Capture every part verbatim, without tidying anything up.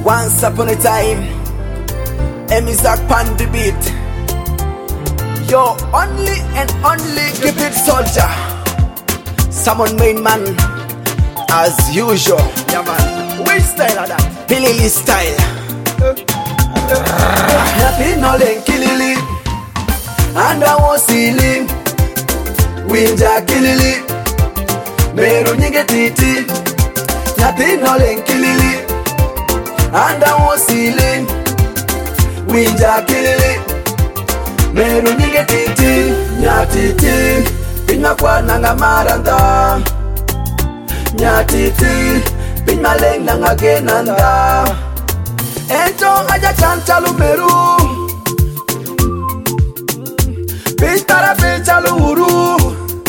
Once upon a time, Emizak pan the beat. Yo, only and only keep it soldier. Someone main man, as usual. Yeah man, which style are that? Billy style. Happy no len kilili, and I was ceiling. Winja kilili, meru nyinge titi. Happy no len kilili, and I was ceiling. Winja kilili, meru nyinge titi. Nyatiti, pinywa kwa nanga maranda. Nyatiti, pinywa leng nanga genanda. Ento aja chanchalu meru, pintara pinchalu uru.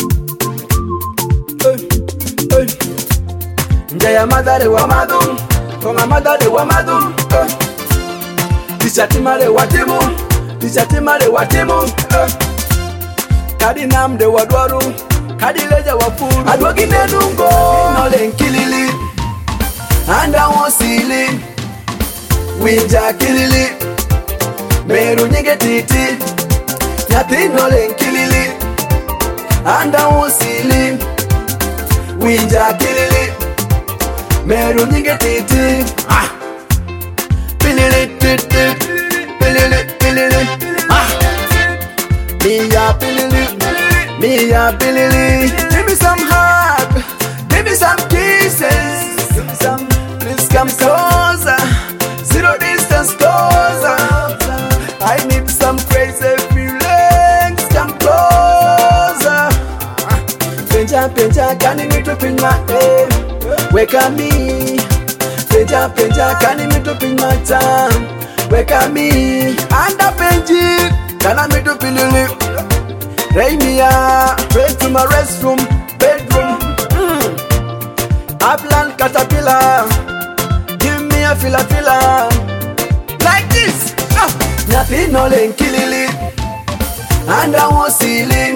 Njaya madare wa madum, konga madare wa madum. Tishatimare watimu, tishatimare watimu. Kadi namde wadwaru, kadi leja wafuru. Adwagine nungo, inole nkilili, anda wosili. Winja kilili, meru nyinge titi. Nyati nole nkilili, anda wosili. Winja kilili, meru nyinge titi. Ah, pilili titi, pilili pilili. Ah, miya pilili, miya pilili. Give me some hug, give me some kisses, give me some. Please come closer. Zero distance closer. I need some crazy feelings. Come closer. Penja penja kani mitu pinma eh. Weka me. Penja penja kani mitu pinma tam. Weka me. Anda penji kana mitu pilili. Raymia, pray to my restroom, bedroom. Mm. Upland caterpillar. Fila fila like this. Ah. Nyapi no len kilili, anda wosili.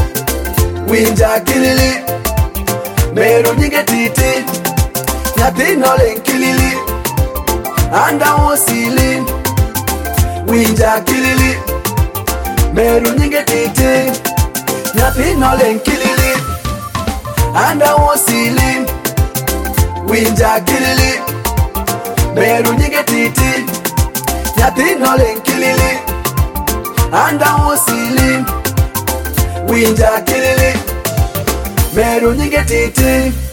Winja kilili, meru nyinge titi. Nyapi no len kilili, anda wosili. Winja kilili, meru nyinge titi. Nyapi no len kilili, anda wosili. Winja kilili, meru nyinge titi. Nyati no len kilili, anda wosili. Winja kilili, meru nyinge titi.